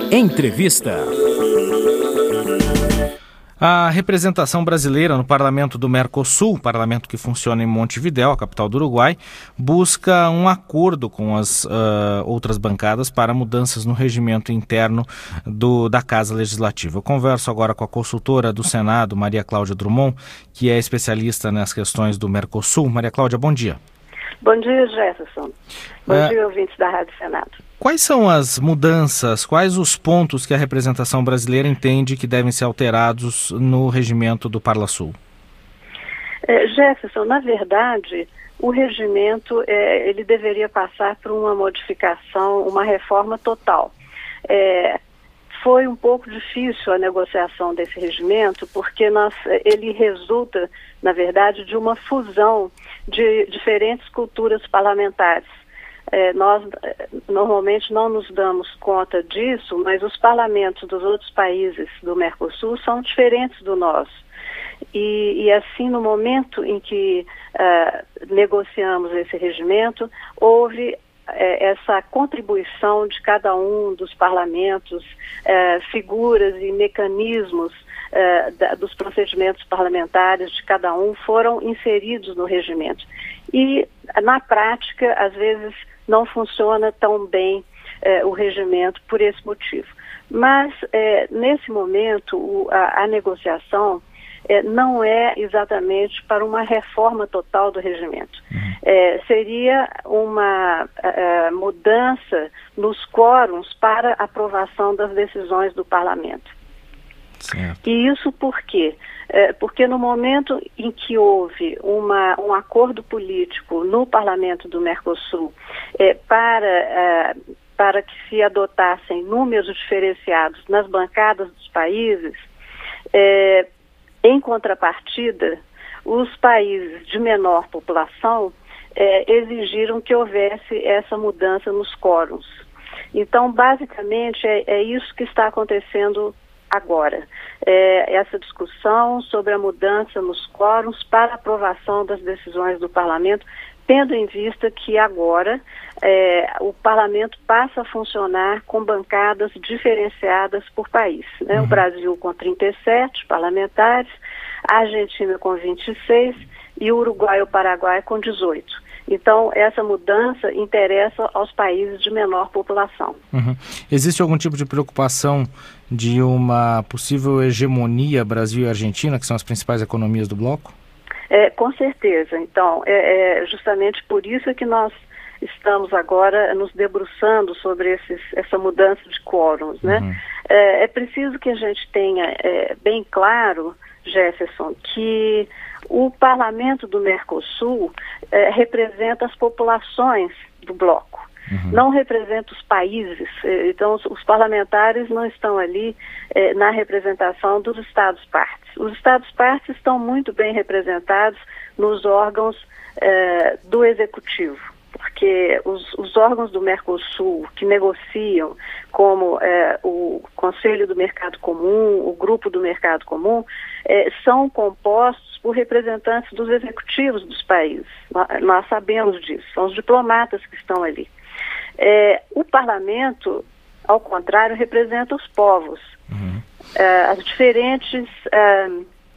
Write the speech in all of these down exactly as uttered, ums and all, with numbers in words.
Entrevista. A representação brasileira no Parlamento do Mercosul, parlamento que funciona em Montevidéu, a capital do Uruguai, busca um acordo com as uh, outras bancadas para mudanças no regimento interno do, da Casa Legislativa. Eu converso agora com a consultora do Senado, Maria Cláudia Drummond, que é especialista nas questões do Mercosul. Maria Cláudia, bom dia. Bom dia, Jefferson. Bom é... dia, ouvintes da Rádio Senado. Quais são as mudanças, quais os pontos que a representação brasileira entende que devem ser alterados no regimento do Parlasul? É, Jefferson, na verdade, o regimento é, ele deveria passar por uma modificação, uma reforma total. É, foi um pouco difícil a negociação desse regimento, porque nós, ele resulta, na verdade, de uma fusão de diferentes culturas parlamentares. É, nós normalmente não nos damos conta disso, mas os parlamentos dos outros países do Mercosul são diferentes do nosso. E, e assim, no momento em que uh, negociamos esse regimento, houve uh, essa contribuição de cada um dos parlamentos, uh, figuras e mecanismos uh, da, dos procedimentos parlamentares de cada um foram inseridos no regimento. E, na prática, às vezes, não funciona tão bem eh, o regimento por esse motivo. Mas, eh, nesse momento, o, a, a negociação eh, não é exatamente para uma reforma total do regimento. Uhum. Eh, seria uma eh, mudança nos quórums para aprovação das decisões do parlamento. Certo. E isso por quê? É, porque no momento em que houve uma, um acordo político no Parlamento do Mercosul é, para, é, para que se adotassem números diferenciados nas bancadas dos países, é, em contrapartida, os países de menor população é, exigiram que houvesse essa mudança nos quórums. Então, basicamente, é, é isso que está acontecendo agora, é, essa discussão sobre a mudança nos quórums para aprovação das decisões do parlamento, tendo em vista que agora é, o parlamento passa a funcionar com bancadas diferenciadas por país, né? Uhum. O Brasil com trinta e sete parlamentares, a Argentina com vinte e seis e o Uruguai e o Paraguai com dezoito. Então, essa mudança interessa aos países de menor população. Uhum. Existe algum tipo de preocupação de uma possível hegemonia Brasil e Argentina, que são as principais economias do bloco? É, com certeza. Então, é, é justamente por isso que nós estamos agora nos debruçando sobre esses, essa mudança de quórums, né? Uhum. É, é preciso que a gente tenha é, bem claro, Jefferson, que o Parlamento do Mercosul eh, representa as populações do bloco, uhum. não representa os países. Então, os, os parlamentares não estão ali eh, na representação dos Estados-partes. Os Estados-partes estão muito bem representados nos órgãos eh, do Executivo, porque os, os órgãos do Mercosul que negociam, como eh, o Conselho do Mercado Comum, o Grupo do Mercado Comum, eh, são compostos por representantes dos executivos dos países. Nós, nós sabemos disso, são os diplomatas que estão ali. Eh, o parlamento, ao contrário, representa os povos, uhum. eh, as diferentes, eh,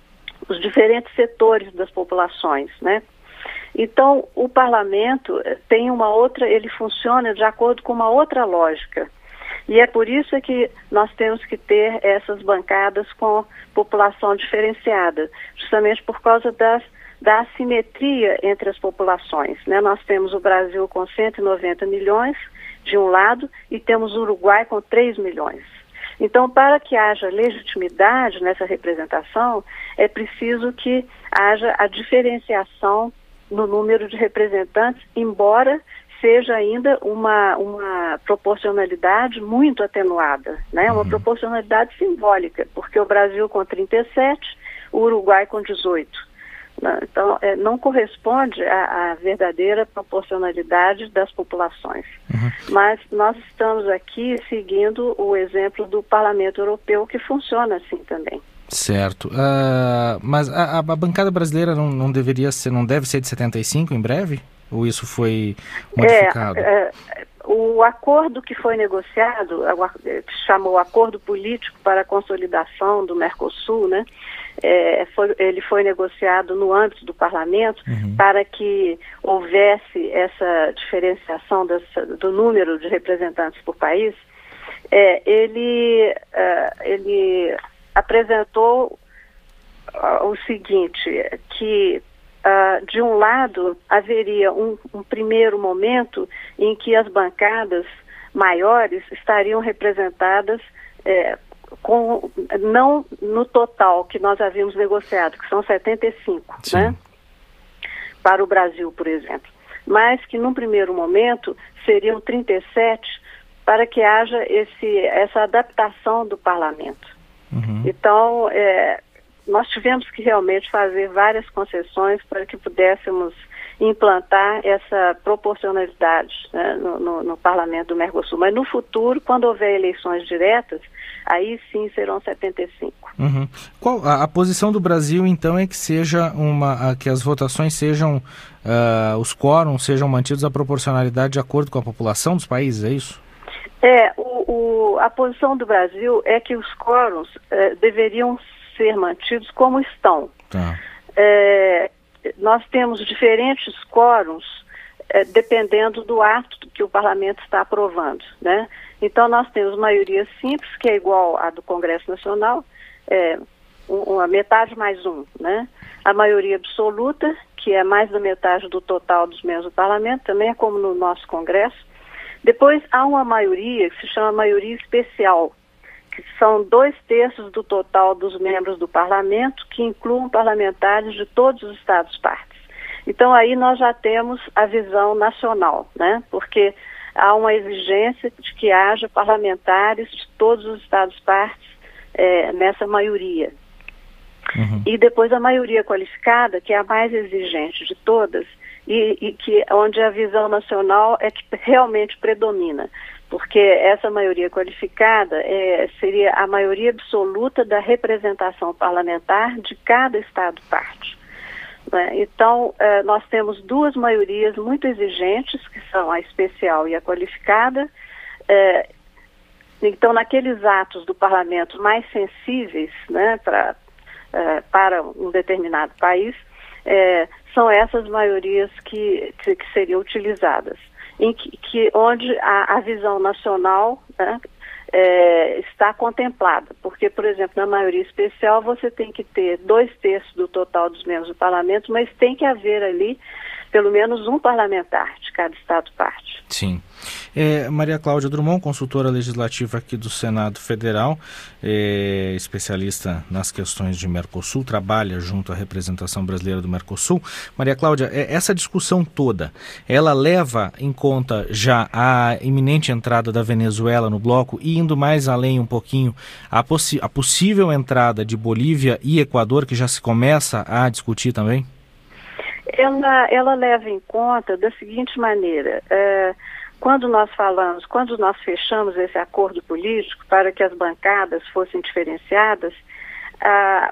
os diferentes setores das populações, né? Então, o parlamento tem uma outra, ele funciona de acordo com uma outra lógica. E é por isso é que nós temos que ter essas bancadas com população diferenciada, justamente por causa das, da assimetria entre as populações, né? Nós temos o Brasil com cento e noventa milhões de um lado e temos o Uruguai com três milhões. Então, para que haja legitimidade nessa representação, é preciso que haja a diferenciação no número de representantes, embora seja ainda uma, uma proporcionalidade muito atenuada, né? Uma proporcionalidade simbólica, porque o Brasil com trinta e sete, o Uruguai com dezoito. Né? Então, é, não corresponde à, à verdadeira proporcionalidade das populações. Uhum. Mas nós estamos aqui seguindo o exemplo do Parlamento Europeu, que funciona assim também. Certo. Uh, mas a, a bancada brasileira não, não deveria ser, não deve ser de setenta e cinco em breve? Ou isso foi modificado? É, é, o acordo que foi negociado, que se chamou Acordo Político para a Consolidação do Mercosul, né, é, foi, ele foi negociado no âmbito do parlamento uhum. para que houvesse essa diferenciação dessa, do número de representantes por país. É, ele, uh, ele apresentou uh, o seguinte, que Uh, de um lado, haveria um, um primeiro momento em que as bancadas maiores estariam representadas é, com, não no total que nós havíamos negociado, que são setenta e cinco, né, para o Brasil, por exemplo, mas que num primeiro momento seriam trinta e sete para que haja esse, essa adaptação do parlamento. Uhum. Então, é, nós tivemos que realmente fazer várias concessões para que pudéssemos implantar essa proporcionalidade, né, no, no, no parlamento do Mercosul. Mas no futuro, quando houver eleições diretas, aí sim serão setenta e cinco. Uhum. Qual a, a posição do Brasil, então, é que seja uma, a, que as votações sejam, uh, os quórums sejam mantidos a proporcionalidade de acordo com a população dos países, é isso? É, o, o, a posição do Brasil é que os quórums uh, deveriam ser mantidos como estão. Tá. É, nós temos diferentes quórums é, dependendo do ato que o parlamento está aprovando, né? Então nós temos maioria simples, que é igual à do Congresso Nacional, é, uma metade mais um, né? A maioria absoluta, que é mais da metade do total dos membros do parlamento, também é como no nosso Congresso. Depois há uma maioria que se chama maioria especial, que são dois terços do total dos membros do parlamento, que incluem parlamentares de todos os Estados-partes. Então aí nós já temos a visão nacional, né? Porque há uma exigência de que haja parlamentares de todos os Estados-partes é, nessa maioria. Uhum. E depois a maioria qualificada, que é a mais exigente de todas, e, e que, onde a visão nacional é que realmente predomina. Porque essa maioria qualificada é, seria a maioria absoluta da representação parlamentar de cada Estado-parte. Né? Então, eh, nós temos duas maiorias muito exigentes, que são a especial e a qualificada. Eh, então, naqueles atos do parlamento mais sensíveis, né, pra, eh, para um determinado país, eh, são essas maiorias que, que, que seriam utilizadas. Em que, que, onde a, a visão nacional, né, é, está contemplada. Porque, por exemplo, na maioria especial você tem que ter dois terços do total dos membros do parlamento, mas tem que haver ali pelo menos um parlamentar de cada Estado-parte. Sim. É, Maria Cláudia Drummond, consultora legislativa aqui do Senado Federal, é, especialista nas questões de Mercosul, trabalha junto à representação brasileira do Mercosul. Maria Cláudia, é, essa discussão toda, ela leva em conta já a iminente entrada da Venezuela no bloco e indo mais além um pouquinho, a, possi- a possível entrada de Bolívia e Equador, que já se começa a discutir também? Ela, ela leva em conta da seguinte maneira, é, quando nós falamos, quando nós fechamos esse acordo político para que as bancadas fossem diferenciadas, ah,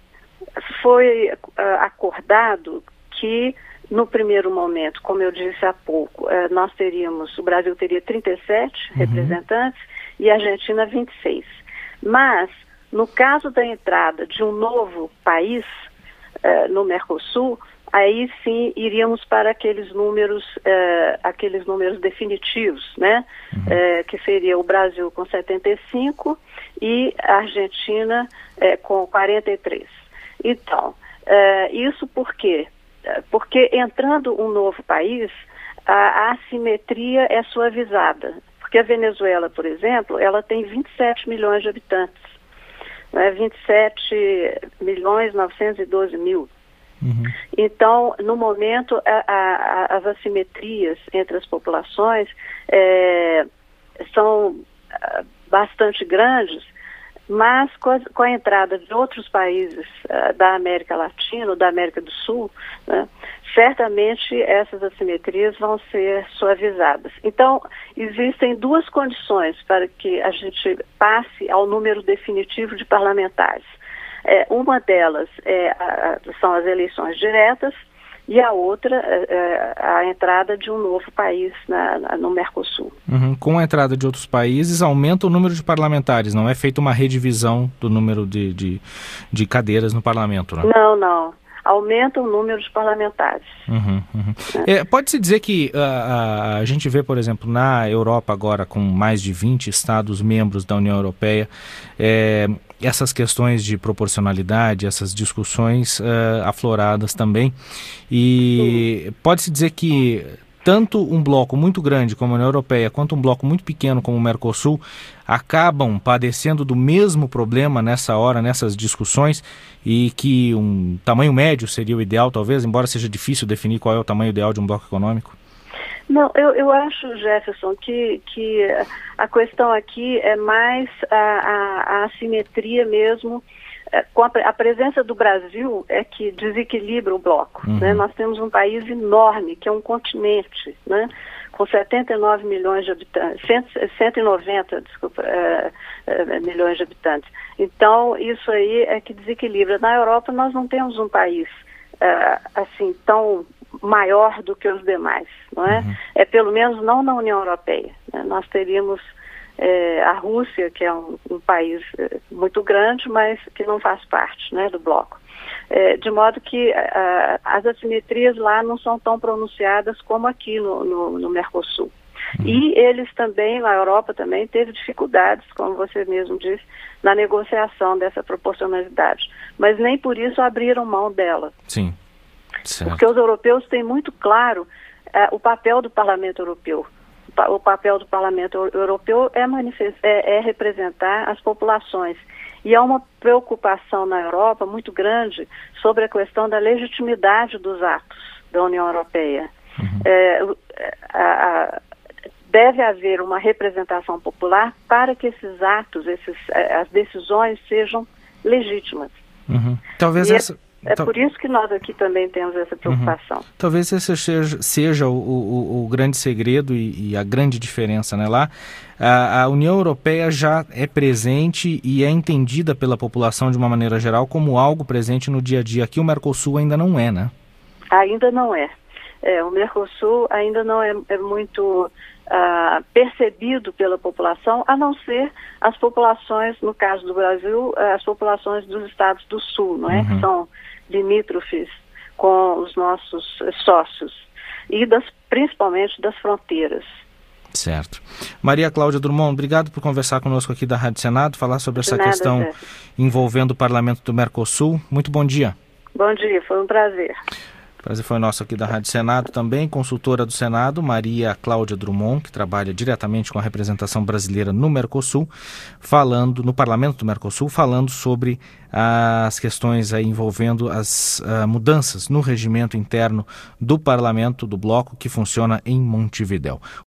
foi ah, acordado que no primeiro momento, como eu disse há pouco, eh, nós teríamos, o Brasil teria trinta e sete uhum. representantes e a Argentina vinte e seis. Mas, no caso da entrada de um novo país eh, no Mercosul, aí sim iríamos para aqueles números, uh, aqueles números definitivos, né? Uhum. Uh, que seria o Brasil com setenta e cinco e a Argentina uh, com quarenta e três. Então, uh, isso por quê? Uh, porque entrando um novo país, a, a assimetria é suavizada. Porque a Venezuela, por exemplo, ela tem vinte e sete milhões de habitantes, né? vinte e sete milhões novecentos e doze mil. Uhum. Então, no momento, a, a, as assimetrias entre as populações é, são a, bastante grandes, mas com a, com a entrada de outros países uh, da América Latina, da América do Sul, né, certamente essas assimetrias vão ser suavizadas. Então, existem duas condições para que a gente passe ao número definitivo de parlamentares. É, uma delas é, a, são as eleições diretas e a outra, é, a entrada de um novo país na, na, no Mercosul. Uhum. Com a entrada de outros países, aumenta o número de parlamentares, não é feita uma redivisão do número de, de, de cadeiras no parlamento, né? Não, não. Aumenta o número de parlamentares. Uhum, uhum. É. É, pode-se dizer que uh, a, a gente vê, por exemplo, na Europa agora, com mais de vinte estados membros da União Europeia, é, essas questões de proporcionalidade, essas discussões uh, afloradas também, e Sim. pode-se dizer que tanto um bloco muito grande como a União Europeia, quanto um bloco muito pequeno como o Mercosul, acabam padecendo do mesmo problema nessa hora, nessas discussões, e que um tamanho médio seria o ideal, talvez, embora seja difícil definir qual é o tamanho ideal de um bloco econômico? Não, eu, eu acho, Jefferson, que, que a questão aqui é mais a, a, a assimetria mesmo. Com a, a presença do Brasil é que desequilibra o bloco. Uhum. Né? Nós temos um país enorme, que é um continente, né? Com setenta e nove milhões de habitantes, cento e noventa, desculpa, é, é, milhões de habitantes. Então, isso aí é que desequilibra. Na Europa, nós não temos um país é, assim tão maior do que os demais, não é? Uhum. É pelo menos não na União Europeia. Né? Nós teríamos É, a Rússia, que é um, um país é, muito grande, mas que não faz parte, né, do bloco. É, de modo que a, as assimetrias lá não são tão pronunciadas como aqui no, no, no Mercosul. Uhum. E eles também, na Europa também, teve dificuldades, como você mesmo disse, na negociação dessa proporcionalidade. Mas nem por isso abriram mão dela. Sim. Certo. Porque os europeus têm muito claro é, o papel do Parlamento Europeu. O papel do Parlamento Europeu é, é, é representar as populações. E há uma preocupação na Europa muito grande sobre a questão da legitimidade dos atos da União Europeia. Uhum. É, a, a, deve haver uma representação popular para que esses atos, esses, as decisões sejam legítimas. Uhum. Talvez e essa... É, é por isso que nós aqui também temos essa preocupação. Uhum. Talvez esse seja, seja o, o, o grande segredo e, e a grande diferença, né? Lá, a, a União Europeia já é presente e é entendida pela população de uma maneira geral como algo presente no dia a dia. Aqui o Mercosul ainda não é, né? Ainda não é. É, o Mercosul ainda não é, é muito uh, percebido pela população, a não ser as populações, no caso do Brasil, as populações dos estados do Sul, não é? Uhum. Que são limítrofes com os nossos sócios e das, principalmente das fronteiras. Certo. Maria Cláudia Drummond, obrigado por conversar conosco aqui da Rádio Senado, falar sobre essa nada, questão Zé. envolvendo o Parlamento do Mercosul. Muito bom dia. Bom dia, foi um prazer. Prazer foi nosso aqui da Rádio Senado também, consultora do Senado, Maria Cláudia Drummond, que trabalha diretamente com a representação brasileira no Mercosul, falando, no Parlamento do Mercosul, falando sobre as questões aí envolvendo as uh, mudanças no regimento interno do Parlamento do Bloco que funciona em Montevidéu.